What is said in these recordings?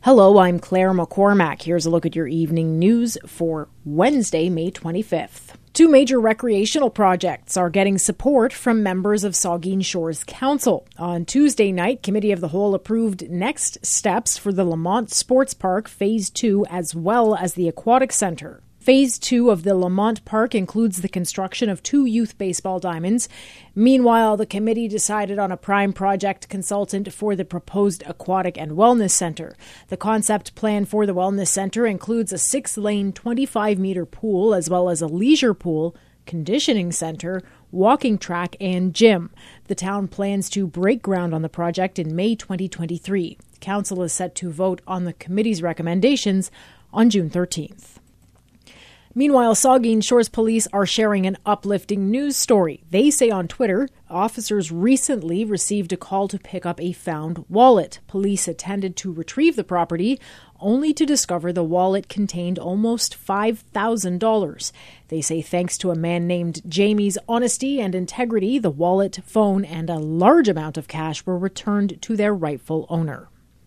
Hello, I'm Claire McCormack. Here's a look at your evening news for Wednesday, May 25th. Two major recreational projects are getting support from members of Saugeen Shores Council. On Tuesday night, Committee of the Whole approved next steps for the Lamont Sports Park Phase 2 as well as the Aquatic Centre. Phase 2 of the Lamont Park includes the construction of 2 youth baseball diamonds. Meanwhile, the committee decided on a prime project consultant for the proposed Aquatic and Wellness Centre. The concept plan for the Wellness Centre includes a 6-lane, 25-metre pool as well as a leisure pool, conditioning centre, walking track and gym. The town plans to break ground on the project in May 2023. Council is set to vote on the committee's recommendations on June 13th. Meanwhile, Saugeen Shores Police are sharing an uplifting news story. They say on Twitter, officers recently received a call to pick up a found wallet. Police attended to retrieve the property, only to discover the wallet contained almost $5,000. They say thanks to a man named Jamie's honesty and integrity, the wallet, phone, and a large amount of cash were returned to their rightful owner.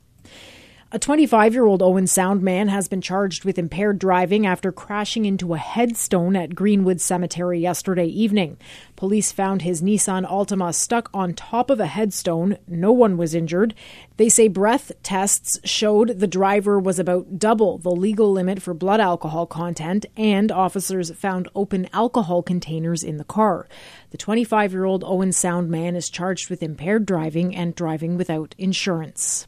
A 25-year-old Owen Sound man has been charged with impaired driving after crashing into a headstone at Greenwood Cemetery yesterday evening. Police found his Nissan Altima stuck on top of a headstone. No one was injured. They say breath tests showed the driver was about double the legal limit for blood alcohol content, and officers found open alcohol containers in the car. The 25-year-old Owen Sound man is charged with impaired driving and driving without insurance.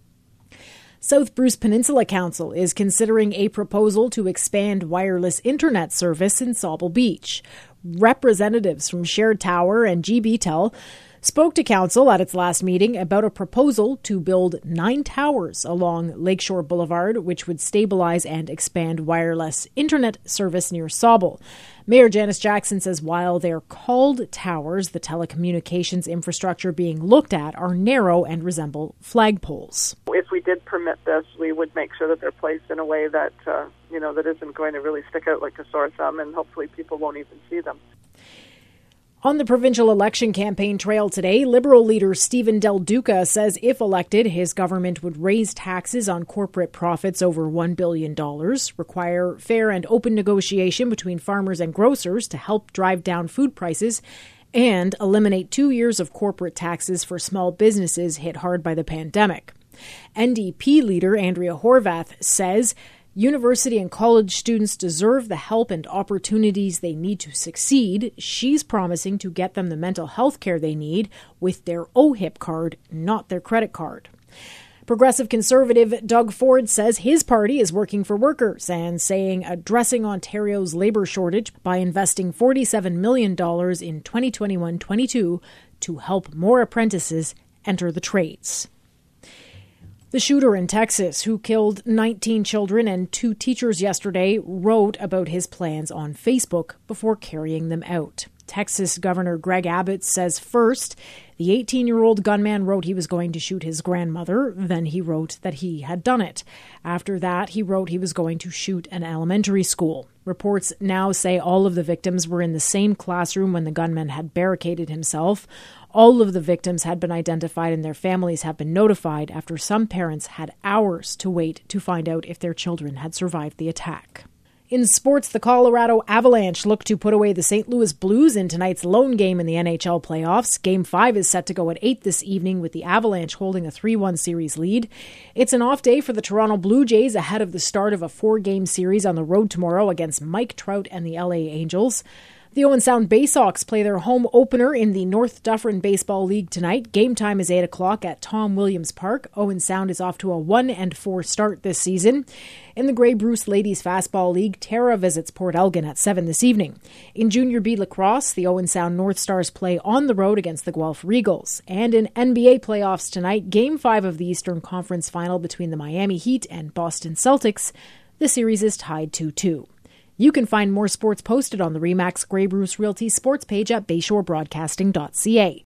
South Bruce Peninsula Council is considering a proposal to expand wireless internet service in Sauble Beach. Representatives from Shared Tower and GBTEL spoke to Council at its last meeting about a proposal to build 9 towers along Lakeshore Boulevard, which would stabilize and expand wireless internet service near Sauble. Mayor Janice Jackson says while they're called towers, the telecommunications infrastructure being looked at are narrow and resemble flagpoles. If we did permit this, we would make sure that they're placed in a way that, that isn't going to really stick out like a sore thumb, and hopefully people won't even see them. On the provincial election campaign trail today, Liberal leader Stephen Del Duca says if elected, his government would raise taxes on corporate profits over $1 billion, require fair and open negotiation between farmers and grocers to help drive down food prices, and eliminate 2 years of corporate taxes for small businesses hit hard by the pandemic. NDP leader Andrea Horwath says university and college students deserve the help and opportunities they need to succeed. She's promising to get them the mental health care they need with their OHIP card, not their credit card. Progressive Conservative Doug Ford says his party is working for workers and saying addressing Ontario's labour shortage by investing $47 million in 2021-22 to help more apprentices enter the trades. The shooter in Texas, who killed 19 children and 2 teachers yesterday, wrote about his plans on Facebook before carrying them out. Texas Governor Greg Abbott says first, the 18-year-old gunman wrote he was going to shoot his grandmother. Then he wrote that he had done it. After that, he wrote he was going to shoot an elementary school. Reports now say all of the victims were in the same classroom when the gunman had barricaded himself. All of the victims had been identified and their families have been notified after some parents had hours to wait to find out if their children had survived the attack. In sports, the Colorado Avalanche look to put away the St. Louis Blues in tonight's lone game in the NHL playoffs. Game 5 is set to go at 8 this evening with the Avalanche holding a 3-1 series lead. It's an off day for the Toronto Blue Jays ahead of the start of a 4-game series on the road tomorrow against Mike Trout and the LA Angels. The Owen Sound Baysox play their home opener in the North Dufferin Baseball League tonight. Game time is 8 o'clock at Tom Williams Park. Owen Sound is off to a 1-4 start this season. In the Grey Bruce Ladies Fastball League, Tara visits Port Elgin at 7 this evening. In Junior B lacrosse, the Owen Sound North Stars play on the road against the Guelph Regals. And in NBA playoffs tonight, Game 5 of the Eastern Conference Final between the Miami Heat and Boston Celtics. The series is tied 2-2. You can find more sports posted on the RE/MAX Grey Bruce Realty sports page at bayshorebroadcasting.ca.